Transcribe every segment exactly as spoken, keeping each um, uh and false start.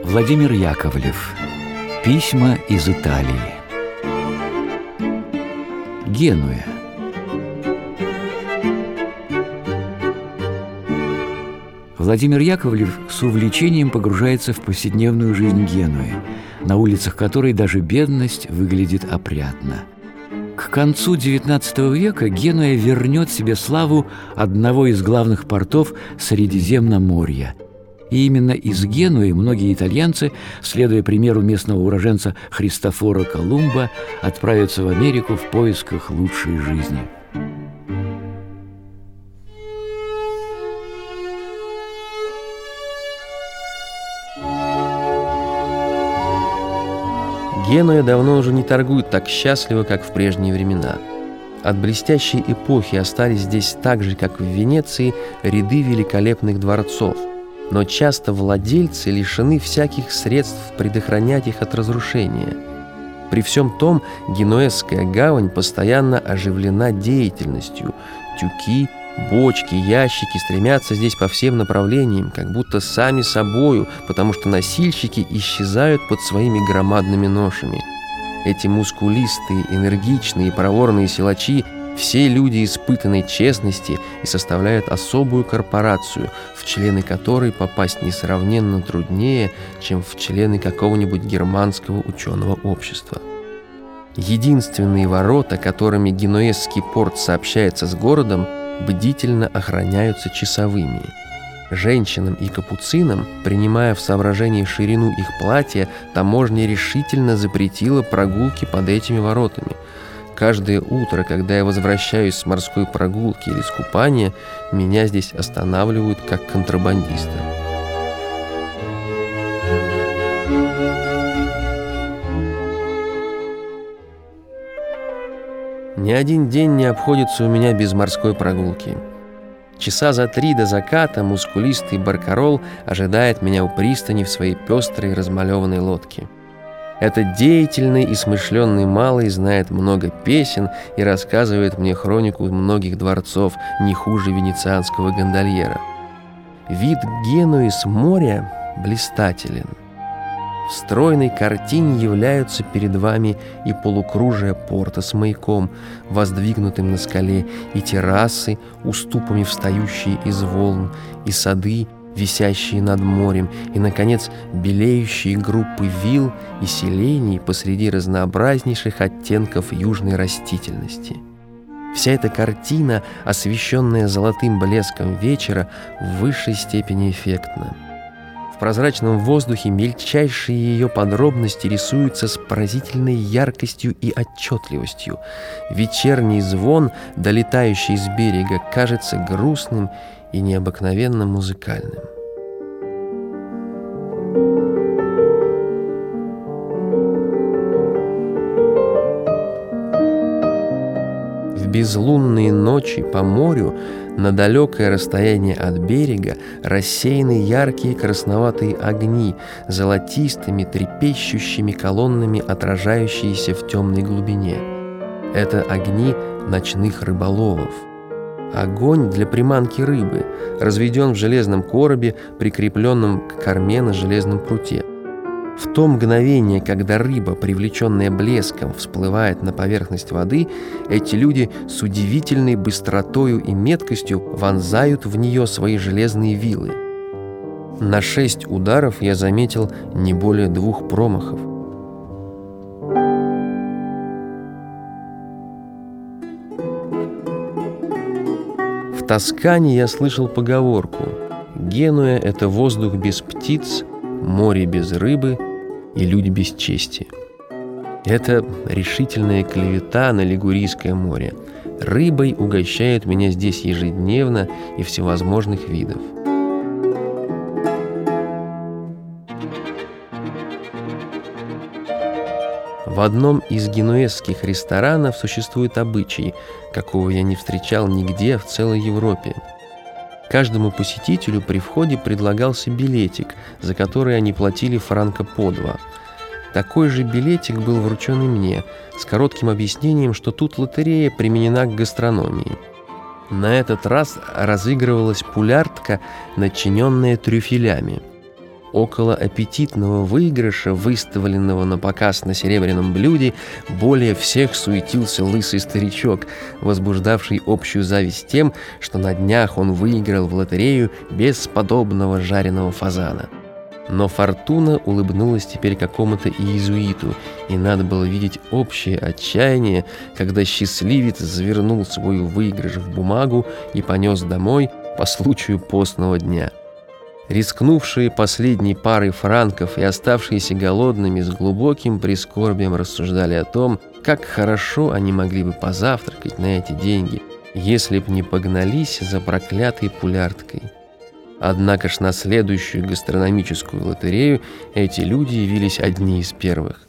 Владимир Яковлев. Письма из Италии. Генуя. Владимир Яковлев с увлечением погружается в повседневную жизнь Генуи, на улицах которой даже бедность выглядит опрятно. К концу девятнадцатого века Генуя вернет себе славу одного из главных портов Средиземноморья. И именно из Генуи многие итальянцы, следуя примеру местного уроженца Христофора Колумба, отправятся в Америку в поисках лучшей жизни. Генуя давно уже не торгует так счастливо, как в прежние времена. От блестящей эпохи остались здесь так же, как в Венеции, ряды великолепных дворцов. Но часто владельцы лишены всяких средств предохранять их от разрушения. При всем том, Генуэзская гавань постоянно оживлена деятельностью. Тюки, бочки, ящики стремятся здесь по всем направлениям, как будто сами собою, потому что носильщики исчезают под своими громадными ношами. Эти мускулистые, энергичные и проворные силачи – все люди испытанной честности и составляют особую корпорацию, в члены которой попасть несравненно труднее, чем в члены какого-нибудь германского ученого общества. Единственные ворота, которыми Генуэзский порт сообщается с городом, бдительно охраняются часовыми. Женщинам и капуцинам, принимая в соображение ширину их платья, таможня решительно запретила прогулки под этими воротами. Каждое утро, когда я возвращаюсь с морской прогулки или с купания, меня здесь останавливают как контрабандиста. Ни один день не обходится у меня без морской прогулки. Часа за три до заката мускулистый баркарол ожидает меня у пристани в своей пестрой размалеванной лодке. Этот деятельный и смышленный малый знает много песен и рассказывает мне хронику многих дворцов не хуже венецианского гондольера. Вид Генуи с моря блистателен. В стройной картине являются перед вами и полукружие порта с маяком, воздвигнутым на скале, и террасы, уступами встающие из волн, и сады, висящие над морем, и, наконец, белеющие группы вилл и селений посреди разнообразнейших оттенков южной растительности. Вся эта картина, освещенная золотым блеском вечера, в высшей степени эффектна. В прозрачном воздухе мельчайшие ее подробности рисуются с поразительной яркостью и отчетливостью. Вечерний звон, долетающий с берега, кажется грустным и необыкновенно музыкальным. В безлунные ночи по морю на далекое расстояние от берега рассеяны яркие красноватые огни, золотистыми трепещущими колоннами, отражающиеся в темной глубине. Это огни ночных рыболовов. Огонь для приманки рыбы разведен в железном коробе, прикрепленном к корме на железном пруте. В то мгновение, когда рыба, привлеченная блеском, всплывает на поверхность воды, эти люди с удивительной быстротою и меткостью вонзают в нее свои железные вилы. На шесть ударов я заметил не более двух промахов. В Тоскане я слышал поговорку: «Генуя — это воздух без птиц, море без рыбы и люди без чести». Это решительная клевета на Лигурийское море. Рыбой угощают меня здесь ежедневно и всевозможных видов. В одном из генуэзских ресторанов существует обычай, какого я не встречал нигде в целой Европе. Каждому посетителю при входе предлагался билетик, за который они платили франка по два. Такой же билетик был вручен и мне, с коротким объяснением, что тут лотерея применена к гастрономии. На этот раз разыгрывалась пуляртка, начиненная трюфелями. Около аппетитного выигрыша, выставленного на показ на серебряном блюде, более всех суетился лысый старичок, возбуждавший общую зависть тем, что на днях он выиграл в лотерею бесподобного жареного фазана. Но фортуна улыбнулась теперь какому-то иезуиту, и надо было видеть общее отчаяние, когда счастливец завернул свой выигрыш в бумагу и понес домой по случаю постного дня. Рискнувшие последней парой франков и оставшиеся голодными с глубоким прискорбием рассуждали о том, как хорошо они могли бы позавтракать на эти деньги, если б не погнались за проклятой пулярткой. Однако ж на следующую гастрономическую лотерею эти люди явились одни из первых.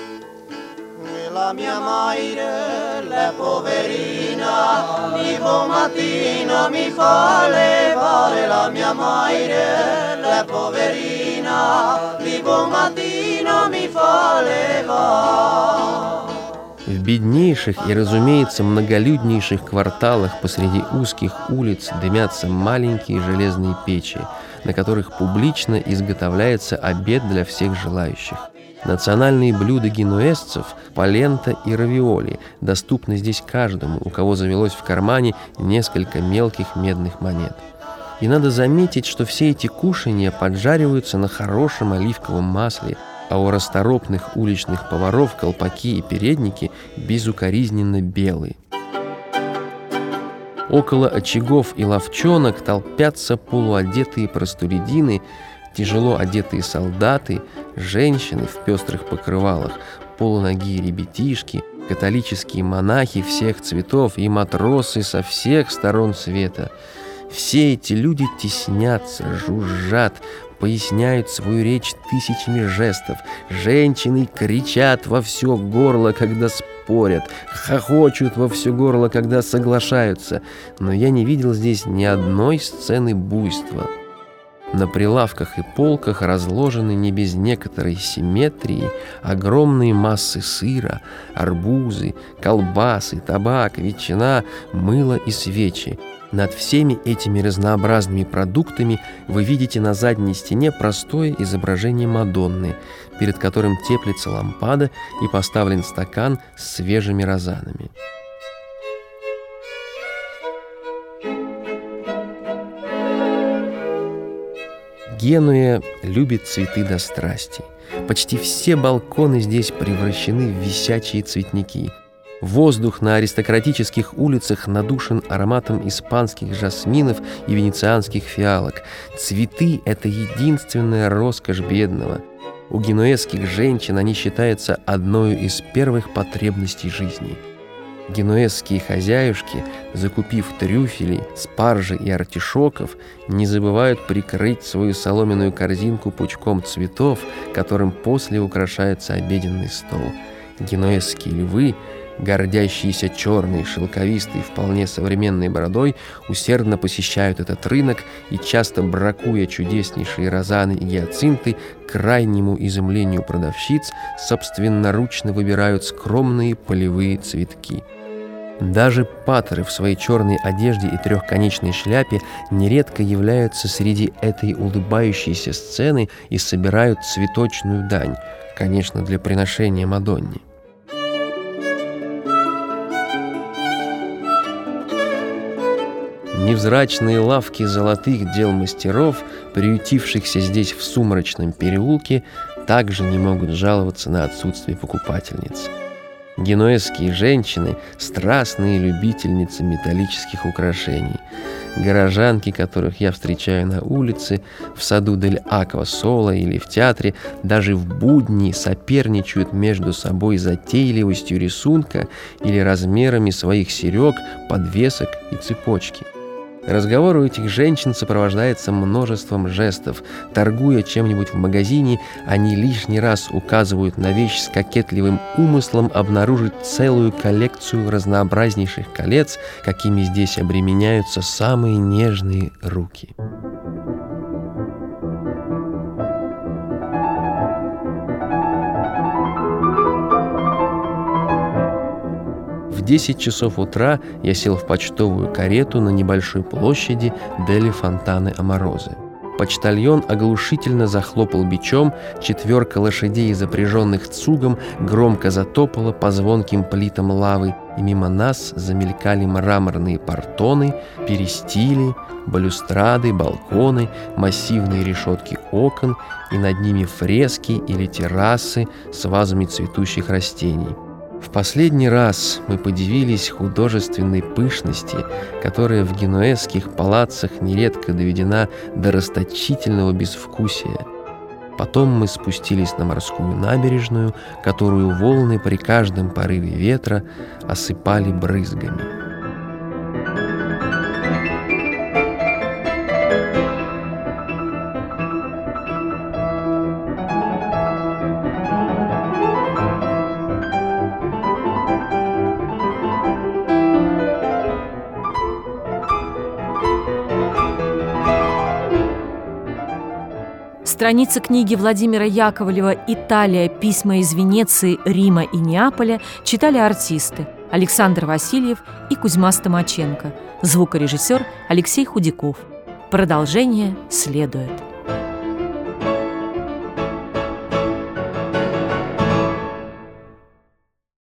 В беднейших и, разумеется, многолюднейших кварталах посреди узких улиц дымятся маленькие железные печи, на которых публично изготовляется обед для всех желающих. Национальные блюда генуэзцев – полента и равиоли – доступны здесь каждому, у кого завелось в кармане несколько мелких медных монет. И надо заметить, что все эти кушанья поджариваются на хорошем оливковом масле, а у расторопных уличных поваров колпаки и передники безукоризненно белые. Около очагов и лавчонок толпятся полуодетые простолюдины, тяжело одетые солдаты, женщины в пестрых покрывалах, полуногие ребятишки, католические монахи всех цветов и матросы со всех сторон света. Все эти люди теснятся, жужжат, поясняют свою речь тысячами жестов. Женщины кричат во все горло, когда спорят, хохочут во все горло, когда соглашаются. Но я не видел здесь ни одной сцены буйства. На прилавках и полках разложены не без некоторой симметрии огромные массы сыра, арбузы, колбасы, табак, ветчина, мыло и свечи. Над всеми этими разнообразными продуктами вы видите на задней стене простое изображение Мадонны, перед которым теплится лампада и поставлен стакан с свежими розанами. Генуя любит цветы до страсти. Почти все балконы здесь превращены в висячие цветники. Воздух на аристократических улицах надушен ароматом испанских жасминов и венецианских фиалок. Цветы – это единственная роскошь бедного. У генуэзских женщин они считаются одной из первых потребностей жизни. Генуэзские хозяюшки, закупив трюфелей, спаржи и артишоков, не забывают прикрыть свою соломенную корзинку пучком цветов, которым после украшается обеденный стол. Генуэзские львы, гордящиеся черной, шелковистой, вполне современной бородой, усердно посещают этот рынок и, часто бракуя чудеснейшие розаны и гиацинты, к крайнему изумлению продавщиц собственноручно выбирают скромные полевые цветки. Даже паттеры в своей черной одежде и трехконечной шляпе нередко являются среди этой улыбающейся сцены и собирают цветочную дань, конечно, для приношения Мадонне. Невзрачные лавки золотых дел мастеров, приютившихся здесь в сумрачном переулке, также не могут жаловаться на отсутствие покупательниц. Генуэзские женщины – страстные любительницы металлических украшений. Горожанки, которых я встречаю на улице, в саду Дель Аква Соло или в театре, даже в будни соперничают между собой затейливостью рисунка или размерами своих серег, подвесок и цепочки. Разговор у этих женщин сопровождается множеством жестов. Торгуя чем-нибудь в магазине, они лишний раз указывают на вещь с кокетливым умыслом обнаружить целую коллекцию разнообразнейших колец, какими здесь обременяются самые нежные руки. В десять часов утра я сел в почтовую карету на небольшой площади Дели Фонтаны Аморозы. Почтальон оглушительно захлопал бичом, четверка лошадей, запряженных цугом, громко затопала по звонким плитам лавы, и мимо нас замелькали мраморные портоны, перистили, балюстрады, балконы, массивные решетки окон, и над ними фрески или террасы с вазами цветущих растений. В последний раз мы подивились художественной пышности, которая в генуэзских палаццах нередко доведена до расточительного безвкусия. Потом мы спустились на морскую набережную, которую волны при каждом порыве ветра осыпали брызгами. Страницы книги Владимира Яковлева «Италия. Письма из Венеции, Рима и Неаполя» читали артисты Александр Васильев и Кузьма Стомаченко, звукорежиссер Алексей Худяков. Продолжение следует.